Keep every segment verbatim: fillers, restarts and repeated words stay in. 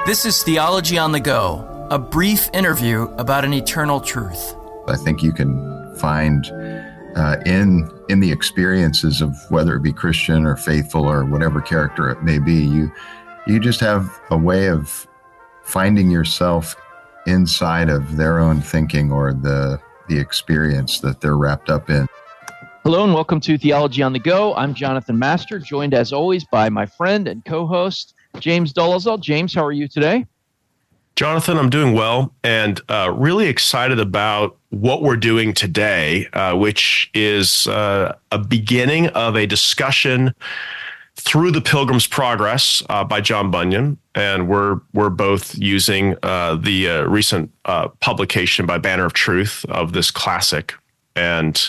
This is Theology on the Go, a brief interview about an eternal truth. I think you can find uh, in in the experiences of whether it be Christian or faithful or whatever character it may be, you you just have a way of finding yourself inside of their own thinking or the the experience that they're wrapped up in. Hello and welcome to Theology on the Go. I'm Jonathan Master, joined as always by my friend and co-host, James Dolezal. James, how are you today? Jonathan, I'm doing well and uh, really excited about what we're doing today, uh, which is uh, a beginning of a discussion through the Pilgrim's Progress uh, by John Bunyan. And we're we're both using uh, the uh, recent uh, publication by Banner of Truth of this classic. And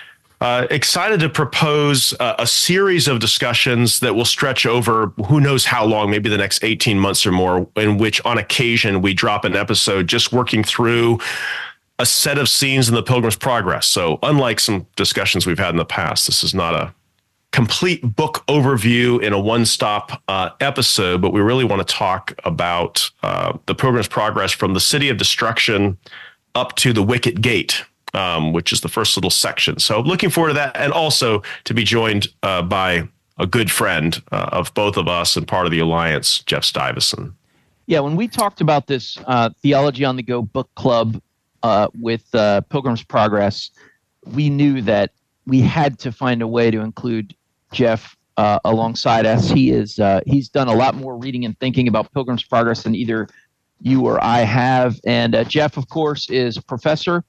Uh, excited to propose uh, a series of discussions that will stretch over who knows how long, maybe the next eighteen months or more, in which on occasion we drop an episode just working through a set of scenes in the Pilgrim's Progress. So unlike some discussions we've had in the past, this is not a complete book overview in a one-stop uh, episode, but we really want to talk about uh, the Pilgrim's Progress from the City of Destruction up to the Wicket Gate, Um, which is the first little section. So looking forward to that, and also to be joined uh, by a good friend uh, of both of us and part of the Alliance, Jeff Stuyvesant. Yeah, when we talked about this uh, Theology on the Go book club uh, with uh, Pilgrim's Progress, we knew that we had to find a way to include Jeff uh, alongside us. He is uh, he's done a lot more reading and thinking about Pilgrim's Progress than either you or I have. And uh, Jeff, of course, is a professor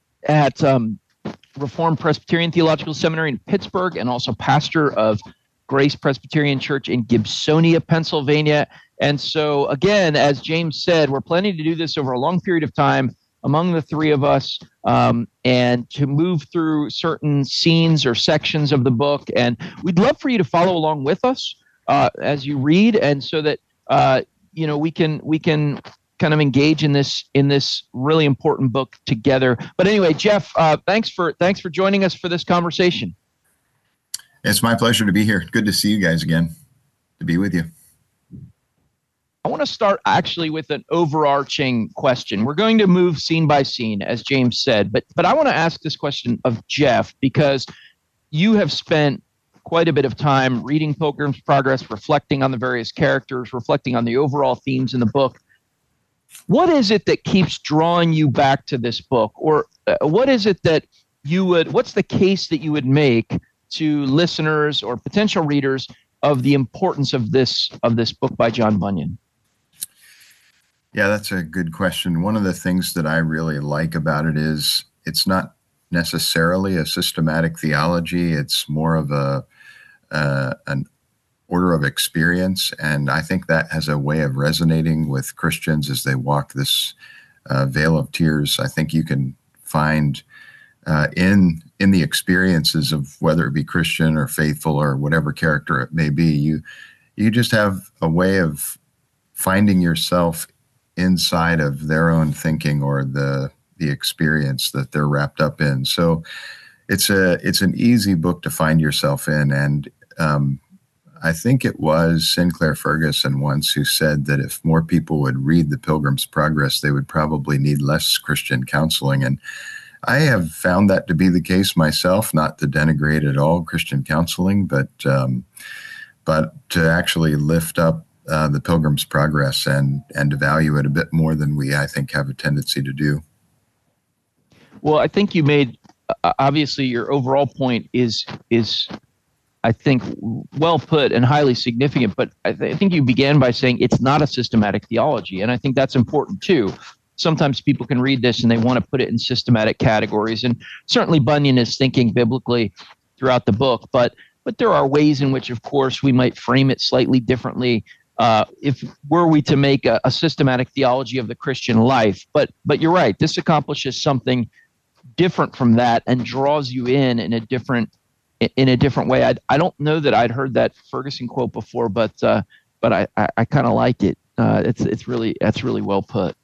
at um, Reformed Presbyterian Theological Seminary in Pittsburgh, and also pastor of Grace Presbyterian Church in Gibsonia, Pennsylvania. And so, again, as James said, we're planning to do this over a long period of time among the three of us, um, and to move through certain scenes or sections of the book. And we'd love for you to follow along with us uh, as you read, and so that uh, you know we can we can. kind of engage in this in this really important book together. But anyway, Jeff, uh, thanks for thanks for joining us for this conversation. It's my pleasure to be here. Good to see you guys again, to be with you. I want to start actually with an overarching question. We're going to move scene by scene, as James said, but but I want to ask this question of Jeff, because you have spent quite a bit of time reading Pilgrim's Progress, reflecting on the various characters, reflecting on the overall themes in the book. What is it that keeps drawing you back to this book? Or uh, what is it that you would, what's the case that you would make to listeners or potential readers of the importance of this, of this book by John Bunyan? Yeah, that's a good question. One of the things that I really like about it is it's not necessarily a systematic theology. It's more of a, uh, an order of experience, and I think that has a way of resonating with Christians as they walk this uh, vale of tears. I think you can find uh, in in the experiences of whether it be Christian or faithful or whatever character it may be, you you just have a way of finding yourself inside of their own thinking or the the experience that they're wrapped up in. So it's a it's an easy book to find yourself in, and um, I think it was Sinclair Ferguson once who said that if more people would read the Pilgrim's Progress, they would probably need less Christian counseling. And I have found that to be the case myself, not to denigrate at all Christian counseling, but um, but to actually lift up uh, the Pilgrim's Progress and, and to value it a bit more than we, I think, have a tendency to do. Well, I think you made, uh, obviously, your overall point is is I think, well put and highly significant, but I, th- I think you began by saying it's not a systematic theology, and I think that's important too. Sometimes people can read this and they want to put it in systematic categories, and certainly Bunyan is thinking biblically throughout the book, but but there are ways in which, of course, we might frame it slightly differently uh, if were we to make a, a systematic theology of the Christian life. But but you're right, this accomplishes something different from that and draws you in in a different in a different way. I I don't know that I'd heard that Ferguson quote before, but uh, but I I, I kind of like it. Uh, it's it's really that's really well put.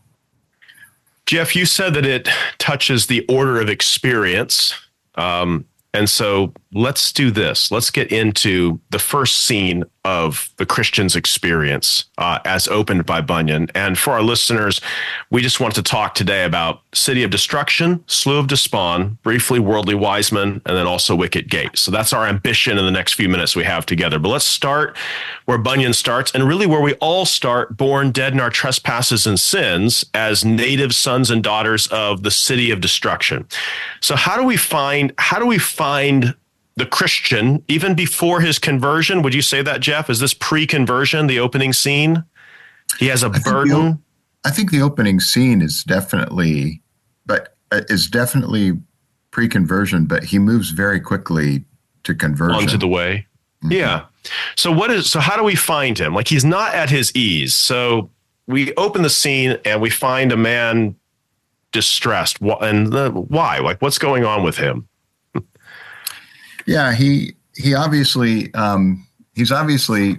Jeff, you said that it touches the order of experience, um, and so let's do this. Let's get into the first scene of the Christian's experience uh, as opened by Bunyan. And for our listeners, we just want to talk today about City of Destruction, Slough of Despond, briefly Worldly Wiseman, and then also Wicket Gate. So that's our ambition in the next few minutes we have together. But let's start where Bunyan starts, and really where we all start, born dead in our trespasses and sins as native sons and daughters of the City of Destruction. So how do we find, how do we find the Christian, even before his conversion? Would you say that, Jeff? Is this pre-conversion, the opening scene? He has a I burden. Think the, I think the opening scene is definitely, but uh, is definitely pre-conversion. But he moves very quickly to conversion. Onto the way. Mm-hmm. Yeah. So what is? So how do we find him? Like, he's not at his ease. So we open the scene and we find a man distressed. And the, why? Like, what's going on with him? Yeah, he he obviously um, he's obviously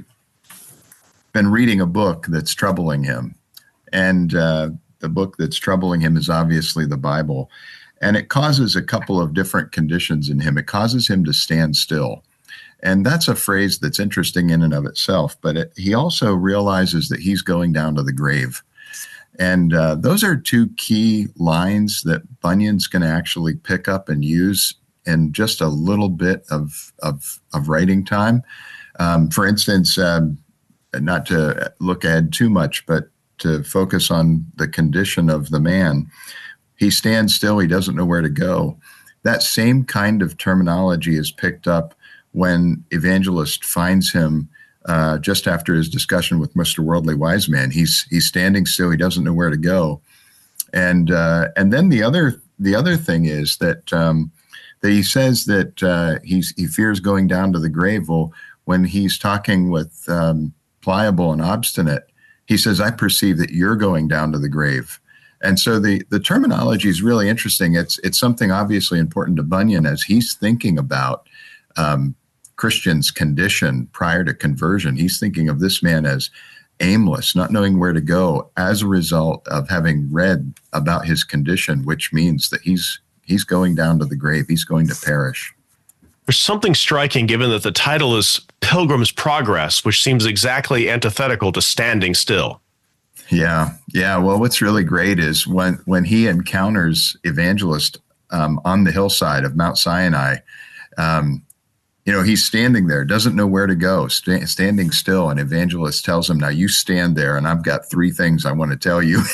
been reading a book that's troubling him, and uh, the book that's troubling him is obviously the Bible, and it causes a couple of different conditions in him. It causes him to stand still, and that's a phrase that's interesting in and of itself. But it, he also realizes that he's going down to the grave, and uh, those are two key lines that Bunyan's going to actually pick up and use in just a little bit of of, of writing time. Um, for instance, um, not to look ahead too much, but to focus on the condition of the man. He stands still. He doesn't know where to go. That same kind of terminology is picked up when Evangelist finds him uh, just after his discussion with Mister Worldly Wiseman. He's he's standing still. He doesn't know where to go. And uh, and then the other the other thing is that um, that he says that uh, he's, he fears going down to the grave. Well, when he's talking with um, Pliable and Obstinate, he says, I perceive that you're going down to the grave. And so the, the terminology is really interesting. It's, it's something obviously important to Bunyan as he's thinking about um, Christian's condition prior to conversion. He's thinking of this man as aimless, not knowing where to go as a result of having read about his condition, which means that he's He's going down to the grave. He's going to perish. There's something striking given that the title is Pilgrim's Progress, which seems exactly antithetical to standing still. Yeah. Yeah. Well, what's really great is when, when he encounters Evangelist um, on the hillside of Mount Sinai, um, you know, he's standing there, doesn't know where to go, st- standing still. And Evangelist tells him, now you stand there and I've got three things I want to tell you.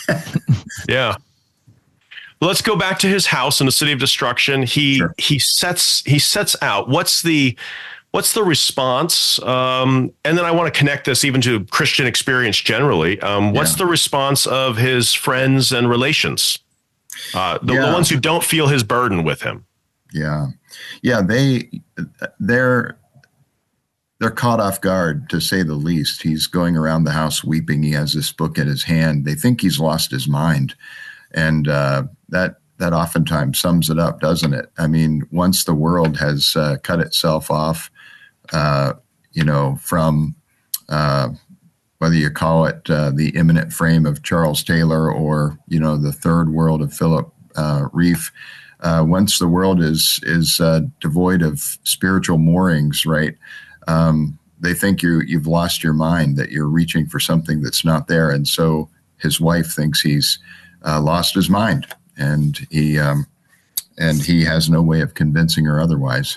Yeah. Let's go back to his house in the City of Destruction. He sure. he sets he sets out. What's the what's the response? Um, and then I want to connect this even to Christian experience generally. Um, what's yeah. the response of his friends and relations? Uh, the, yeah. the ones who don't feel his burden with him. Yeah, yeah. They they're they're caught off guard, to say the least. He's going around the house weeping. He has this book in his hand. They think he's lost his mind. And uh, that that oftentimes sums it up, doesn't it? I mean, once the world has uh, cut itself off, uh, you know, from uh, whether you call it uh, the imminent frame of Charles Taylor or, you know, the third world of Philip uh, Reef, uh, once the world is is uh, devoid of spiritual moorings, right? Um, they think you you've lost your mind, that you're reaching for something that's not there, and so his wife thinks he's Uh, lost his mind, and he um, and he has no way of convincing her otherwise.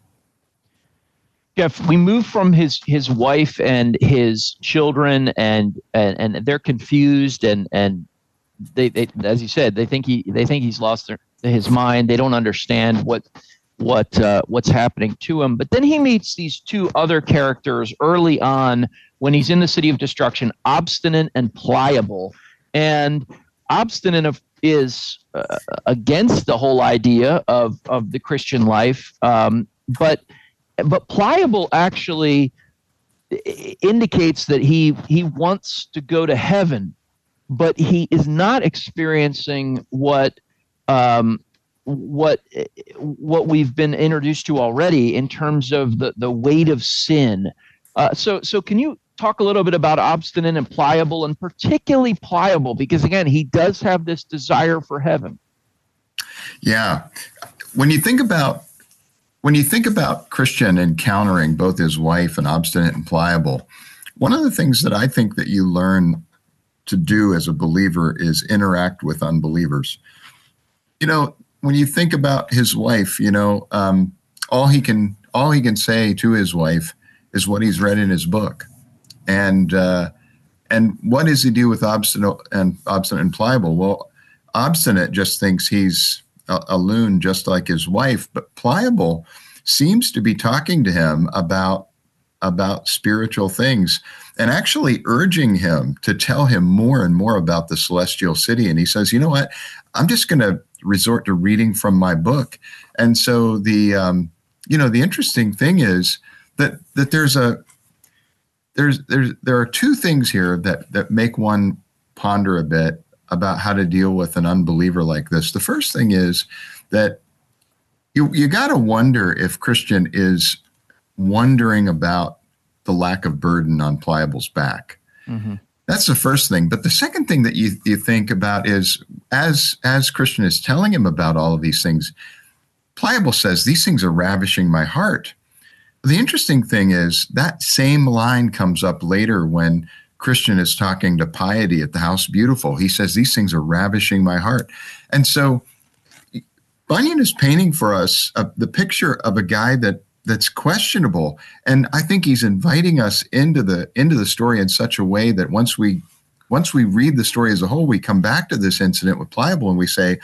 Jeff, we move from his his wife and his children, and and, and they're confused, and and they, they as you said, they think he they think he's lost their, his mind. They don't understand what what uh, what's happening to him. But then he meets these two other characters early on when he's in the City of Destruction, Obstinate and Pliable, and Obstinate is uh, against the whole idea of, of the Christian life, um, but but Pliable actually indicates that he he wants to go to heaven, but he is not experiencing what um, what what we've been introduced to already in terms of the, the weight of sin. Uh, so so can you talk a little bit about Obstinate and Pliable, and particularly Pliable, because again, he does have this desire for heaven. Yeah. When you think about when you think about Christian encountering both his wife and obstinate and pliable, one of the things that I think that you learn to do as a believer is interact with unbelievers. You know, when you think about his wife, you know, um, all he can all he can say to his wife is what he's read in his book, and uh, and what does he do with obstinate and obstinate and pliable? Well, obstinate just thinks he's a, a loon, just like his wife, but pliable seems to be talking to him about about spiritual things and actually urging him to tell him more and more about the celestial city. And he says, you know what, I'm just going to resort to reading from my book. And so the, um, you know, the interesting thing is that, that there's a, there's, there's, there are two things here that, that make one ponder a bit about how to deal with an unbeliever like this. The first thing is that you, you got to wonder if Christian is wondering about the lack of burden on Pliable's back. Mm-hmm. That's the first thing. But the second thing that you, you think about is as, as Christian is telling him about all of these things, Pliable says, these things are ravishing my heart. The interesting thing is that same line comes up later when Christian is talking to Piety at the House Beautiful. He says, these things are ravishing my heart. And so Bunyan is painting for us uh, the picture of a guy that that's questionable. And I think he's inviting us into the into the story in such a way that once we once we read the story as a whole, we come back to this incident with Pliable and we say,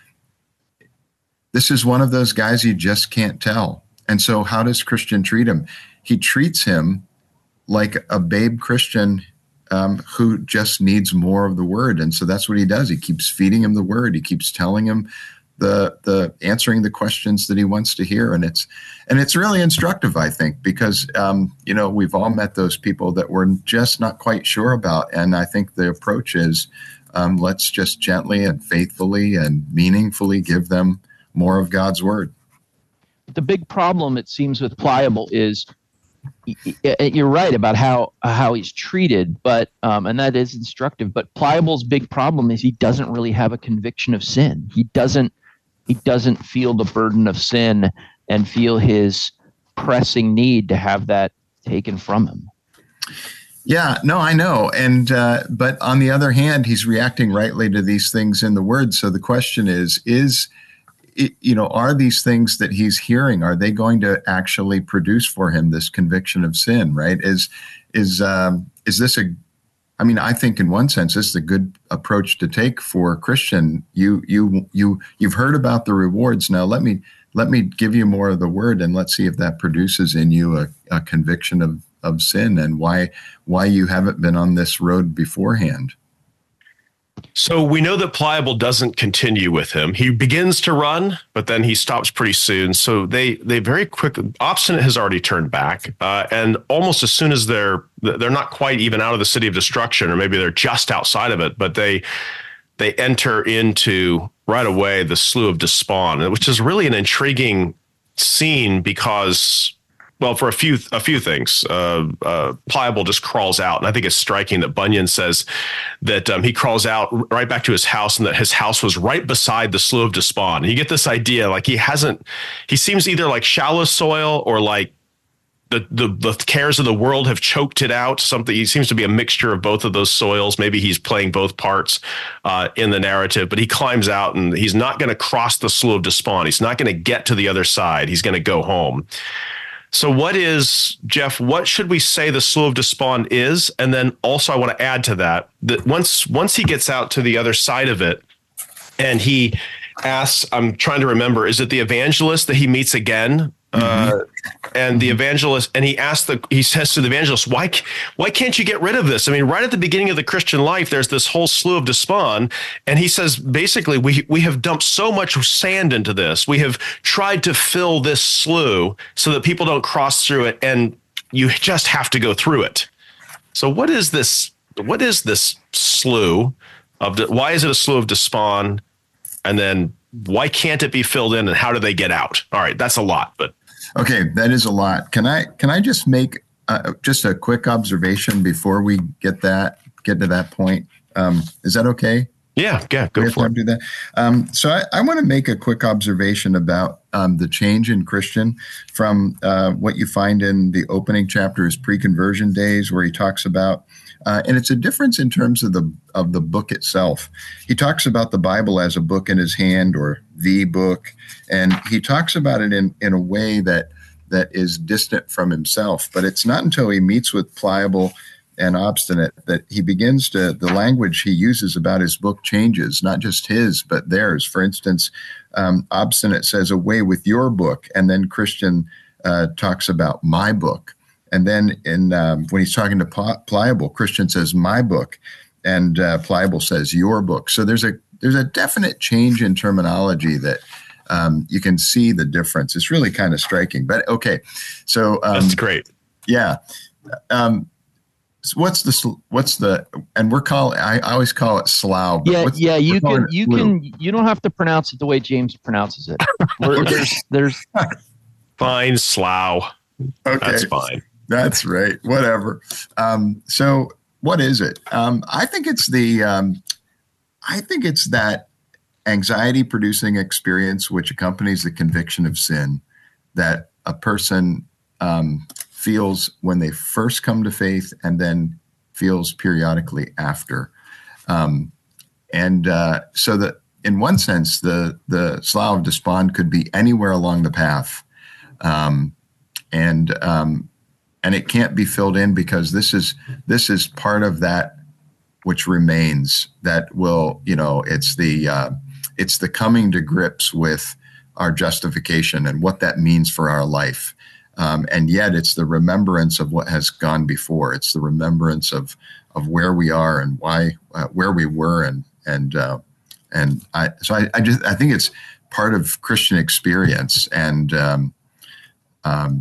this is one of those guys you just can't tell. And so how does Christian treat him? He treats him like a babe Christian um, who just needs more of the word. And so that's what he does. He keeps feeding him the word. He keeps telling him the the answering the questions that he wants to hear. And it's and it's really instructive, I think, because, um, you know, we've all met those people that we're just not quite sure about. And I think the approach is um, let's just gently and faithfully and meaningfully give them more of God's word. The big problem, it seems, with Pliable is you're right about how how he's treated, but um, and that is instructive. But Pliable's big problem is he doesn't really have a conviction of sin. He doesn't he doesn't feel the burden of sin and feel his pressing need to have that taken from him. Yeah, no, I know. And uh, but on the other hand, he's reacting rightly to these things in the word. So the question is, is It, you know, are these things that he's hearing, are they going to actually produce for him this conviction of sin, right? Is is um, is this a, I mean, I think in one sense, this is a good approach to take for a Christian. You, you, you, you've heard about the rewards. Now let me, let me give you more of the word and let's see if that produces in you a, a conviction of, of sin and why, why you haven't been on this road beforehand. So we know that Pliable doesn't continue with him. He begins to run, but then he stops pretty soon. So they they very quickly, Obstinate has already turned back. Uh, and almost as soon as they're they're not quite even out of the city of destruction, or maybe they're just outside of it, but they they enter into right away the Slough of Despond, which is really an intriguing scene because, well, for a few a few things, uh, uh, Pliable just crawls out, and I think it's striking that Bunyan says that um, he crawls out right back to his house, and that his house was right beside the Slough of Despond. And you get this idea, like he hasn't, he seems either like shallow soil or like the the the cares of the world have choked it out. Something, he seems to be a mixture of both of those soils. Maybe he's playing both parts uh, in the narrative, but he climbs out, and he's not going to cross the Slough of Despond. He's not going to get to the other side. He's going to go home. So what is, Jeff, what should we say the Slough of Despond is? And then also I want to add to that, that once once he gets out to the other side of it and he asks, I'm trying to remember, is it the evangelist that he meets again? Mm-hmm. Uh, and the evangelist, and he asks the, he says to the evangelist, why, why can't you get rid of this? I mean, right at the beginning of the Christian life, there's this whole Slough of Despond. And he says, basically, we, we have dumped so much sand into this. We have tried to fill this slough so that people don't cross through it. And you just have to go through it. So what is this? What is this slough of, why is it a Slough of Despond? And then why can't it be filled in, and how do they get out? All right, that's a lot, but. Okay, that is a lot. Can I can I just make uh, just a quick observation before we get that get to that point? Um, is that okay? Yeah, yeah, go for it. Do that. Um, so I, I want to make a quick observation about um, the change in Christian from uh, what you find in the opening chapter, his pre-conversion days, where he talks about, uh, and it's a difference in terms of the of the book itself. He talks about the Bible as a book in his hand, or the book, and he talks about it in in a way that that is distant from himself. But it's not until he meets with Pliable and Obstinate that he begins to, the language he uses about his book changes, not just his, but theirs. For instance, um, Obstinate says, away with your book. And then Christian uh, talks about my book. And then in um, when he's talking to Pli- Pliable, Christian says my book, and uh, Pliable says your book. So there's a there's a definite change in terminology that um, you can see the difference. It's really kind of striking. But okay, so um, that's great. Yeah. Um, So what's the what's the and we're calling I, I always call it slough. Yeah, what's, yeah. You can you flu. can you don't have to pronounce it the way James pronounces it. there's there's fine slough. Okay, that's fine. That's right. Whatever. Um, so what is it? Um, I think it's the um, I think it's that anxiety producing experience which accompanies the conviction of sin that a person um, feels when they first come to faith, and then feels periodically after. Um, and uh, so that in one sense, the the Slough of Despond could be anywhere along the path. Um, and um, and it can't be filled in, because this is this is part of that which remains, that will, you know, it's the uh, it's the coming to grips with our justification and what that means for our life. Um, and yet it's the remembrance of what has gone before. It's the remembrance of of where we are and why, uh, where we were. And, and, uh, and I, so I, I just, I think it's part of Christian experience. And, um, um,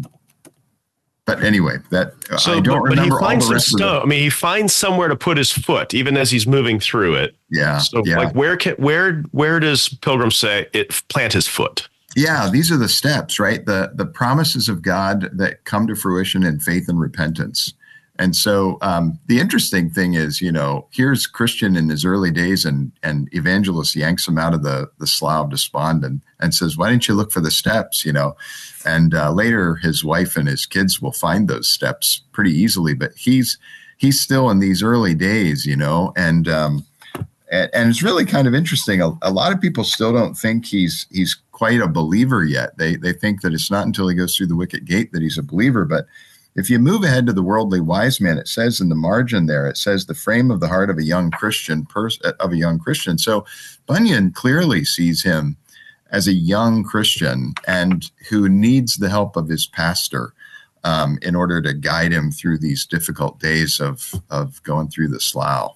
but anyway, that so, I don't but, remember but he finds all the some rest of stuff. I mean, he finds somewhere to put his foot, even as he's moving through it. Yeah. So yeah. like, where can, where, where does Pilgrim say it plant his foot? Yeah, these are the steps, right? The the promises of God that come to fruition in faith and repentance. And so um, the interesting thing is, you know, here's Christian in his early days, and and Evangelist yanks him out of the the Slough of Despond and, and says, why didn't you look for the steps, you know? And uh, later his wife and his kids will find those steps pretty easily, but he's he's still in these early days, you know, and um, and, and it's really kind of interesting. A, a lot of people still don't think he's he's quite a believer yet. They they think that it's not until he goes through the wicket gate that he's a believer. But if you move ahead to the worldly wise man, it says in the margin there, it says the frame of the heart of a young Christian person of a young Christian. So Bunyan clearly sees him as a young Christian and who needs the help of his pastor um, in order to guide him through these difficult days of of going through the slough.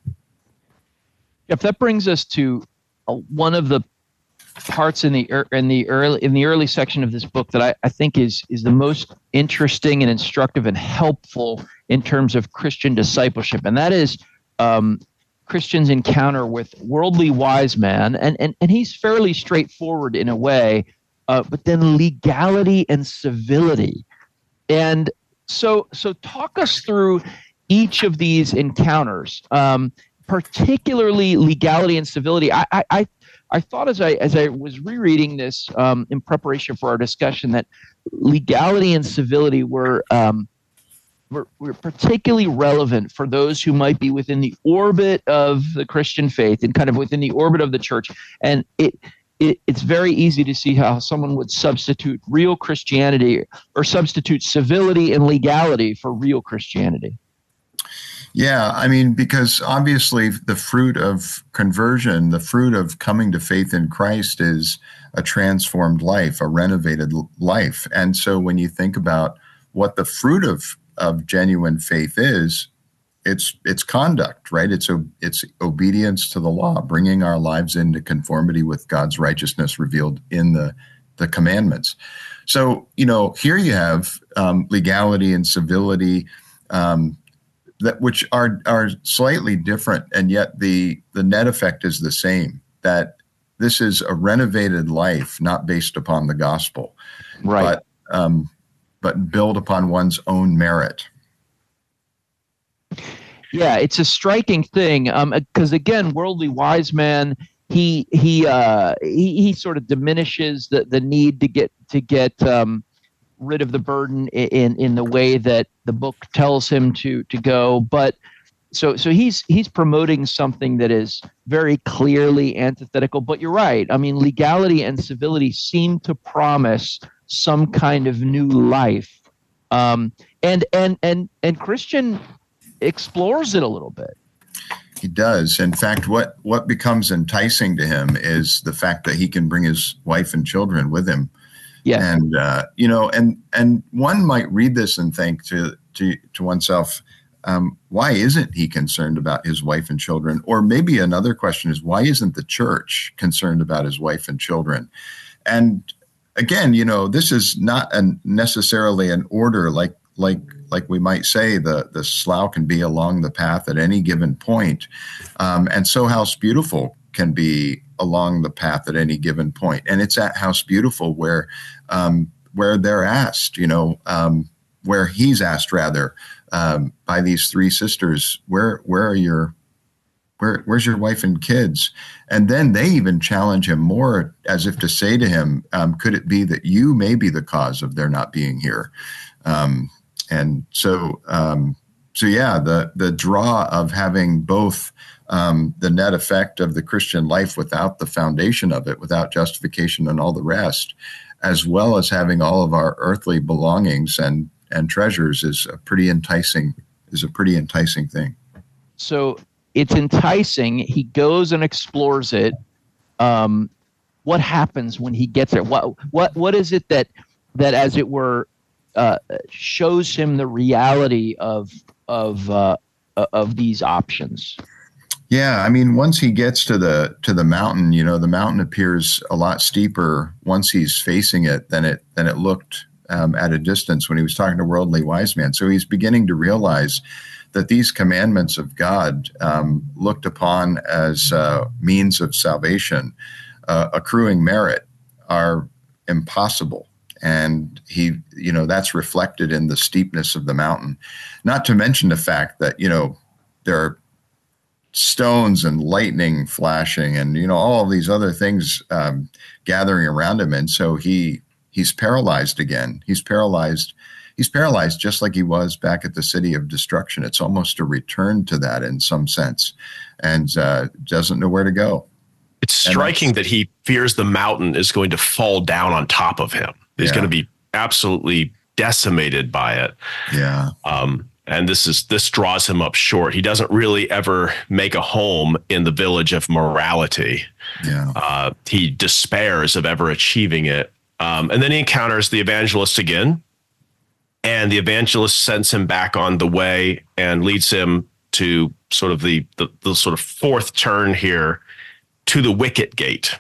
If that brings us to uh, one of the parts in the in the early in the early section of this book that I, I think is is the most interesting and instructive and helpful in terms of Christian discipleship, and that is um, Christian's encounter with worldly wise man, and and and he's fairly straightforward in a way, uh, but then legality and civility, and so so talk us through each of these encounters, um, particularly legality and civility. I I. I I thought as I as I was rereading this um, in preparation for our discussion that legality and civility were, um, were were particularly relevant for those who might be within the orbit of the Christian faith and kind of within the orbit of the church. And it, it it's very easy to see how someone would substitute real Christianity or substitute civility and legality for real Christianity. Yeah, I mean, because obviously the fruit of conversion, the fruit of coming to faith in Christ is a transformed life, a renovated life. And so when you think about what the fruit of, of genuine faith is, it's it's conduct, right? It's a, it's obedience to the law, bringing our lives into conformity with God's righteousness revealed in the, the commandments. So, you know, here you have um, legality and civility, um, that which are are slightly different, and yet the the net effect is the same, that this is a renovated life, not based upon the gospel, right? But um, but built upon one's own merit. Yeah, it's a striking thing. Um, because again, worldly wise man, he he uh he, he sort of diminishes the, the need to get to get um rid of the burden in in the way that the book tells him to to go. But so so he's he's promoting something that is very clearly antithetical. But you're right. I mean, legality and civility seem to promise some kind of new life. Um, and and and and Christian explores it a little bit. He does. In fact, what what becomes enticing to him is the fact that he can bring his wife and children with him. Yeah. And uh, you know, and and one might read this and think to to to oneself, um, why isn't he concerned about his wife and children? Or maybe another question is, why isn't the church concerned about his wife and children? And again, you know, this is not an necessarily an order like like like we might say the the slough can be along the path at any given point. Um, and so House Beautiful can be along the path at any given point. And it's at House Beautiful where um, where they're asked, you know, um, where he's asked rather um, by these three sisters, where where are your Where, where's your wife and kids? And then they even challenge him more as if to say to him, um, could it be that you may be the cause of their not being here? Um, and so, um, so yeah, the, the draw of having both um, the net effect of the Christian life without the foundation of it, without justification and all the rest, as well as having all of our earthly belongings and, and treasures is a pretty enticing, is a pretty enticing thing. So it's enticing. He goes and explores it. Um, what happens when he gets there? What what what is it that that, as it were, uh, shows him the reality of of uh, of these options? Yeah, I mean, once he gets to the to the mountain, you know, the mountain appears a lot steeper once he's facing it than it than it looked um, at a distance when he was talking to Worldly Wise Man. So he's beginning to realize that these commandments of God, um, looked upon as uh, means of salvation, uh, accruing merit, are impossible. And he, you know, that's reflected in the steepness of the mountain. Not to mention the fact that, you know, there are stones and lightning flashing and, you know, all of these other things um, gathering around him. And so he he's paralyzed again. He's paralyzed. He's paralyzed just like he was back at the City of Destruction. It's almost a return to that in some sense, and uh, doesn't know where to go. It's striking that he fears the mountain is going to fall down on top of him. He's yeah. going to be absolutely decimated by it. Yeah. Um, and this is this draws him up short. He doesn't really ever make a home in the village of morality. Yeah. Uh, he despairs of ever achieving it. Um, and then he encounters the evangelist again. And the evangelist sends him back on the way and leads him to sort of the, the, the sort of fourth turn here to the wicket gate.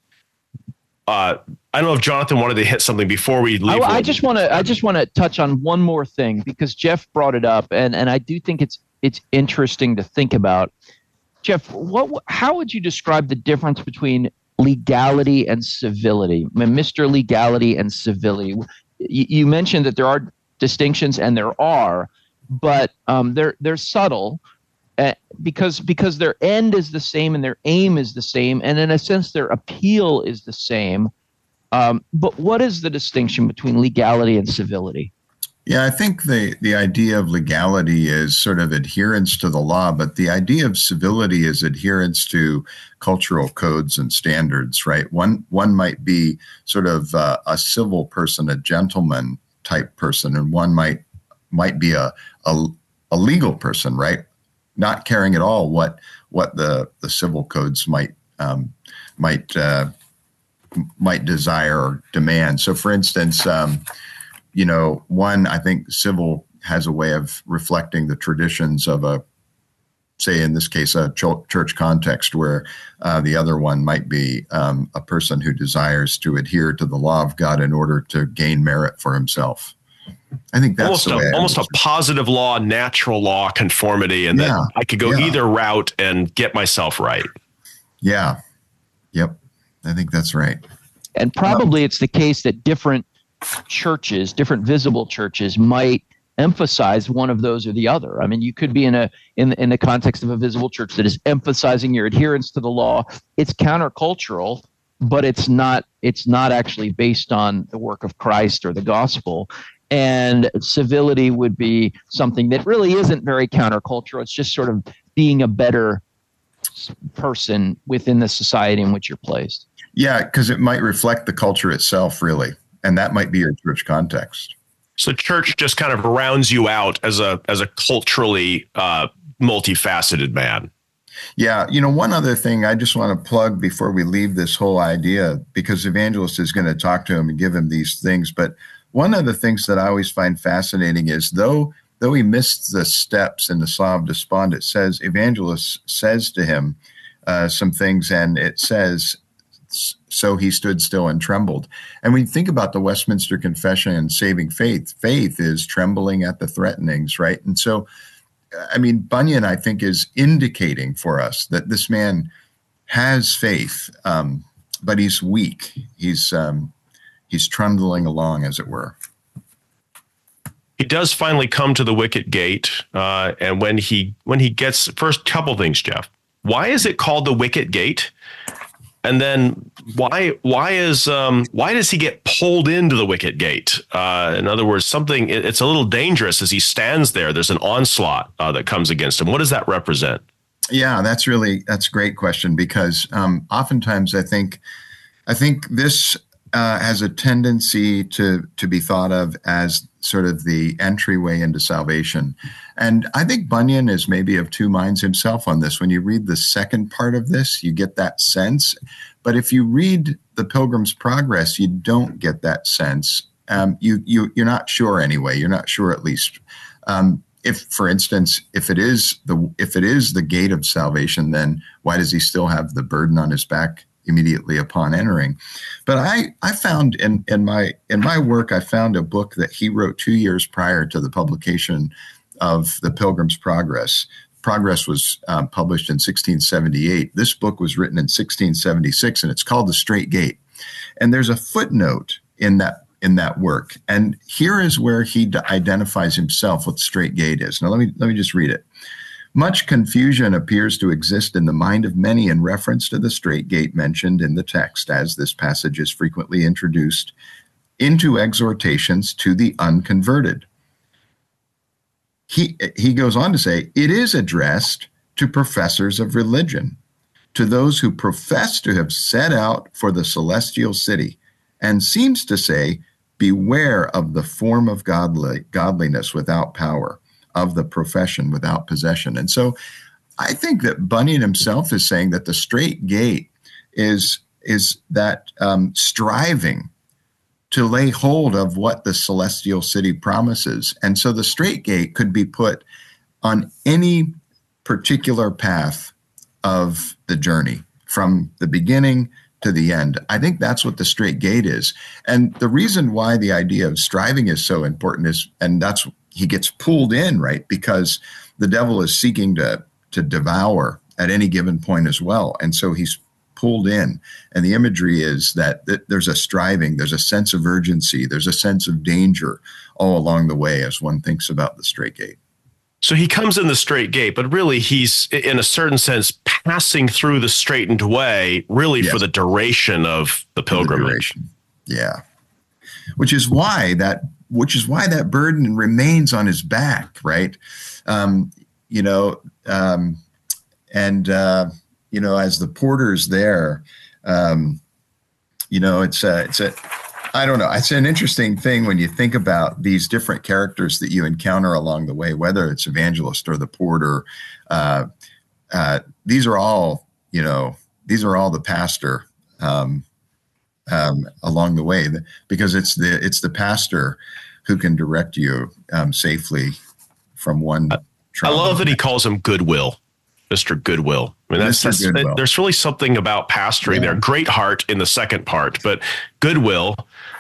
Uh, I don't know if Jonathan wanted to hit something before we leave. I, I just want to I just want to touch on one more thing because Jeff brought it up, and, and I do think it's it's interesting to think about. Jeff, what how would you describe the difference between legality and civility? I mean, Mister Legality and civility. You, you mentioned that there are distinctions, and there are, but um, they're they're subtle uh, because because their end is the same and their aim is the same, and in a sense their appeal is the same. Um, but what is the distinction between legality and civility? Yeah, I think the the idea of legality is sort of adherence to the law, but the idea of civility is adherence to cultural codes and standards, right? One one might be sort of uh, a civil person, a gentleman type person, and one might might be a, a a legal person, right? Not caring at all what what the the civil codes might um, might uh, might desire or demand. So, for instance, um, you know, one I think civil has a way of reflecting the traditions of a, say in this case, a ch- church context, where uh, the other one might be um, a person who desires to adhere to the law of God in order to gain merit for himself. I think that's almost the way a, I almost a positive law, natural law conformity, and yeah, that I could go yeah. either route and get myself right. Yeah. Yep. I think that's right. And probably um, it's the case that different churches, different visible churches might emphasize one of those or the other. I mean, you could be in a in in the context of a visible church that is emphasizing your adherence to the law. It's countercultural, but it's not it's not actually based on the work of Christ or the gospel. And civility would be something that really isn't very countercultural. It's just sort of being a better person within the society in which you're placed. Yeah, because it might reflect the culture itself, really, and that might be your church context. So church just kind of rounds you out as a as a culturally uh, multifaceted man. Yeah. You know, one other thing I just want to plug before we leave this whole idea, because Evangelist is going to talk to him and give him these things. But one of the things that I always find fascinating is though though he missed the steps in the Slough of Despond, it says Evangelist says to him uh, some things, and it says, so he stood still and trembled. And when you think about the Westminster Confession and saving faith, faith is trembling at the threatenings, right? And so, I mean, Bunyan, I think, is indicating for us that this man has faith, um, but he's weak. He's um, he's trundling along, as it were. He does finally come to the wicket gate, uh, and when he when he gets first couple things, Jeff. Why is it called the wicket gate? And then why why is um, why does he get pulled into the wicket gate? Uh, in other words, something it, it's a little dangerous as he stands there. There's an onslaught uh, that comes against him. What does that represent? Yeah, that's really that's a great question, because um, oftentimes I think I think this uh, has a tendency to to be thought of as sort of the entryway into salvation. And I think Bunyan is maybe of two minds himself on this. When you read the second part of this, you get that sense. But if you read The Pilgrim's Progress, you don't get that sense. Um, you, you, you're not sure anyway. You're not sure, at least. Um, if, for instance, if it is the if it is the gate of salvation, then why does he still have the burden on his back immediately upon entering? But I, I found in, in my in my work, I found a book that he wrote two years prior to the publication of The Pilgrim's Progress. Progress was um, published in sixteen seventy-eight. This book was written in sixteen seventy-six, and it's called The Straight Gate. And there's a footnote in that in that work. And here is where he d- identifies himself what the straight gate is. Now, let me let me just read it. Much confusion appears to exist in the mind of many in reference to the straight gate mentioned in the text, as this passage is frequently introduced into exhortations to the unconverted. He, he goes on to say, it is addressed to professors of religion, to those who profess to have set out for the celestial city, and seems to say, beware of the form of godly, godliness without power, of the profession without possession. And so I think that Bunyan himself is saying that the straight gate is, is that um, striving to lay hold of what the celestial city promises. And so the straight gate could be put on any particular path of the journey from the beginning to the end. I think that's what the straight gate is. And the reason why the idea of striving is so important is, and that's, he gets pulled in, right? Because the devil is seeking to, to devour at any given point as well. And so he's pulled in. And the imagery is that, that there's a striving, there's a sense of urgency, there's a sense of danger all along the way as one thinks about the straight gate. So he comes in the straight gate, but really he's, in a certain sense, passing through the straightened way, really yes. for the duration of the pilgrimage. The yeah. Which is why that, which is why that burden remains on his back, right? Um, you know, um, and, uh, you know, as the porter's there, um, you know, it's a, it's a, I don't know. It's an interesting thing when you think about these different characters that you encounter along the way, whether it's evangelist or the porter. Uh, uh, these are all, you know, these are all the pastor um, um, along the way, because it's the it's the pastor who can direct you um, safely from one. I love that he calls him Goodwill. Mister Goodwill. I mean, that's, that's Goodwill. There's really something about pastoring yeah. there. Great heart in the second part, but Goodwill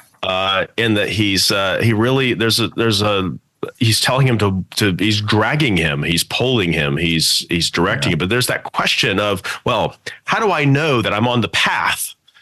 uh, in that he's uh, he really there's a there's a he's telling him to to he's dragging him, he's pulling him, he's he's directing yeah. him. But there's that question of, well, how do I know that I'm on the path?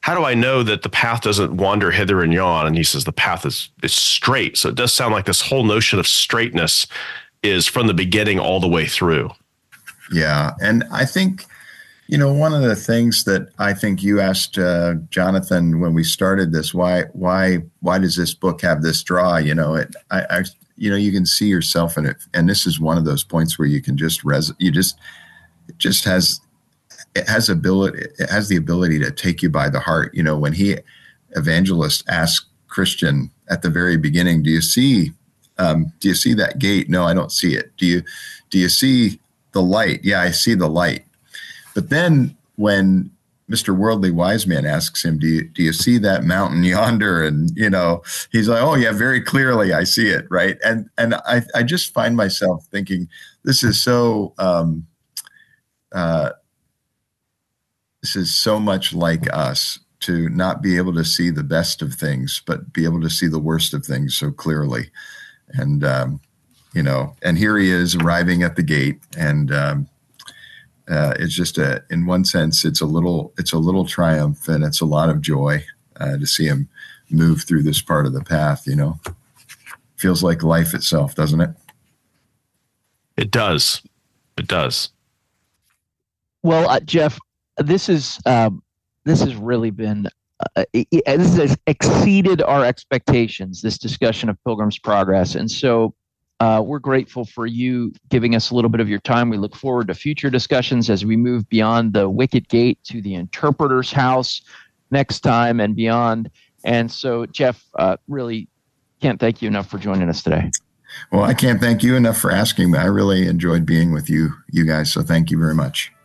how do I know that the path doesn't wander hither and yon? And he says the path is is straight. So it does sound like this whole notion of straightness is from the beginning all the way through. Yeah, and I think, you know, one of the things that I think you asked uh, Jonathan when we started this, why why why does this book have this draw? You know, it I, I you know you can see yourself in it, and this is one of those points where you can just res you just it just has it has ability it has the ability to take you by the heart. You know, when he evangelist asked Christian at the very beginning, do you see um, do you see that gate? No, I don't see it. Do you do you see the light? Yeah, I see the light. But then when Mister Worldly Wise Man asks him, do you, do you see that mountain yonder? And, you know, he's like, oh, yeah, very clearly I see it, right? And and I, I just find myself thinking, this is so, um, uh, this is so much like us, to not be able to see the best of things, but be able to see the worst of things so clearly. And, um, you know, and here he is arriving at the gate, and um Uh, it's just a, in one sense, it's a little, it's a little triumph, and it's a lot of joy uh, to see him move through this part of the path. You know, feels like life itself, doesn't it? It does. It does. Well, uh, Jeff, this is um, this has really been uh, it, it, this has exceeded our expectations. This discussion of Pilgrim's Progress, and so. Uh, we're grateful for you giving us a little bit of your time. We look forward to future discussions as we move beyond the wicket gate to the interpreter's house next time and beyond. And so, Jeff, uh, really can't thank you enough for joining us today. Well, I can't thank you enough for asking me. I really enjoyed being with you, you guys. So thank you very much.